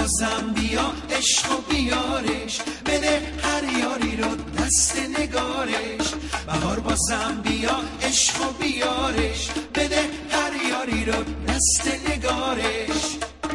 بازم بیا عشق و بیارش، بده هر یاری رو دست نگارش. بهار بازم بیا عشق و بیارش، بده هر یاری رو دست نگارش.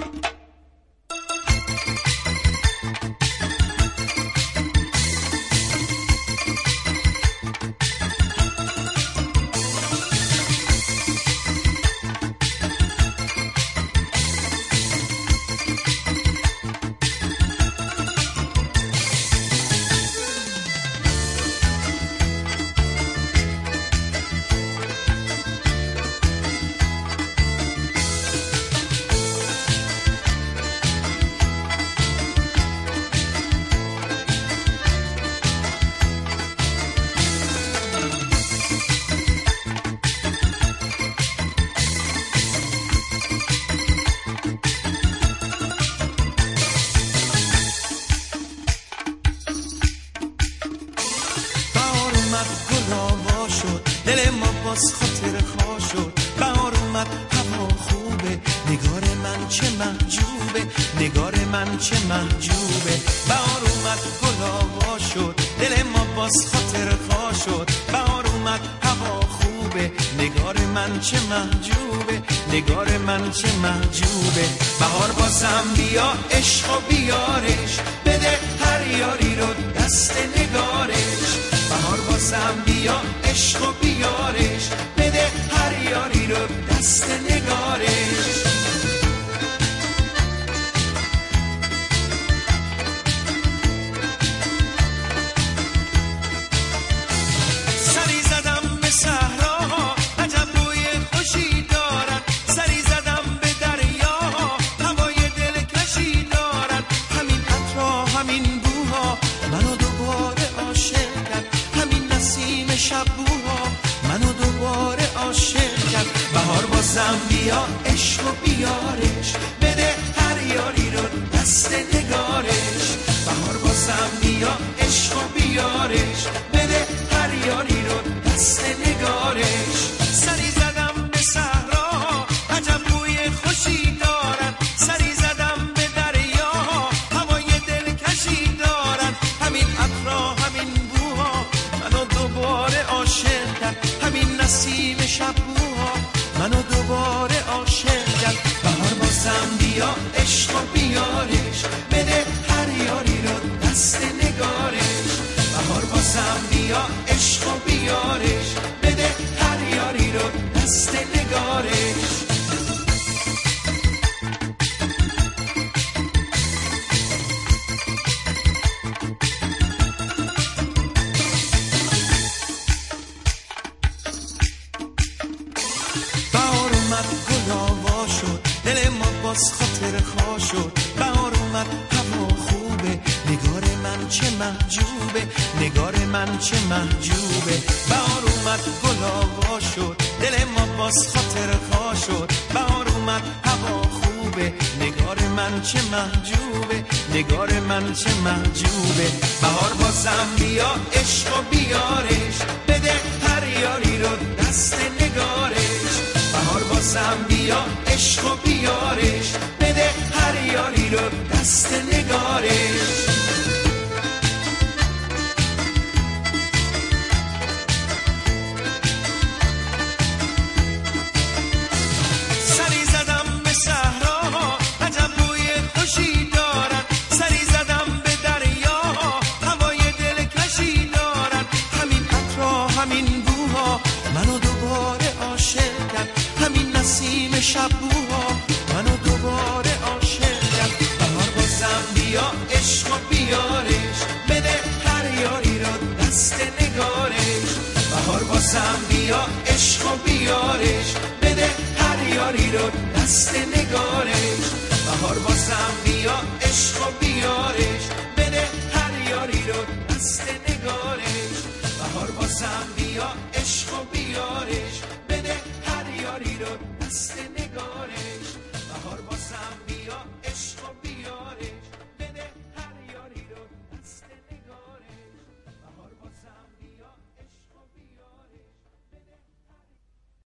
دل ما باز خاطر خواه شد، بهار اومد هوا خوبه، نگار من چه محجوبه، نگار من چه محجوبه. بهار اومد گل آوا شد، دل ما باز خاطر خواه شد، بهار اومد هوا خوبه، نگار من چه محجوبه، نگار من چه محجوبه. بهار بازم بیا عشق و بیارش، بده هر یاری رو دست نگارش. بهار بازم بیا عشق و بیارش، بده هر یاری رو دست نگارش. سری زدم به صحراها عجب بوی خوشی دارد، سری زدم به دریاها هوای دلکشی دارد. همین عطرها همین بوها منو دوباره عاشق کرد، همین نسیم شبوها منو دوباره عاشق کرد. بهار بازم بیا عشق و بیارش، بده هر یاری رو دست نگارش. بهار بازم بیا عشق و بیارش، بده هر یاری رو دست نگارش. سری زدم به صحراها عجب بوی خوشی دارد، سری زدم به دریاها هوای دلکشی دارد. همین عطرها همین بوها منو دوباره عاشق کرد، همین نسیم شبوها منو دوباره عاشق کرد. بهار بازم بیا عشق و بیارش، بده هر یاری رو دست نگارش. بهار بازم بیا عشق و بیارش، بده هر یاری رو دست نگارش. بهار اومد گل آوا شد، دل ما باز خاطر خواه شد، بهار اومد هوا خوبه، نگار من چه محجوبه، نگار من چه محجوبه. بهار اومد گل آوا شد، دل ما باز خاطر خواه شد، بهار اومد هوا خوبه، نگار من چه محجوبه، نگار من چه محجوبه. بهار بازم بیا عشق و بیارش، بده هر یاری رو دست نگارش. بهار بازم بیا عشق و بیارش، بده هر یاری رو دست نگارش. سری زدم به صحراها عجب بوی خوشی دارد، سری زدم به دریاها هوای دلکشی دارد. همین عطرها همین بوها منو دوباره عاشق کرد، همین نسیم شبوها منو دوباره عاشق کرد. بهار بازم بیا عشق و بیارش، بده هر یاری رو دست نگارش. بهار بازم بیا عشق و بیارش، بده هر یاری رو دست نگارش.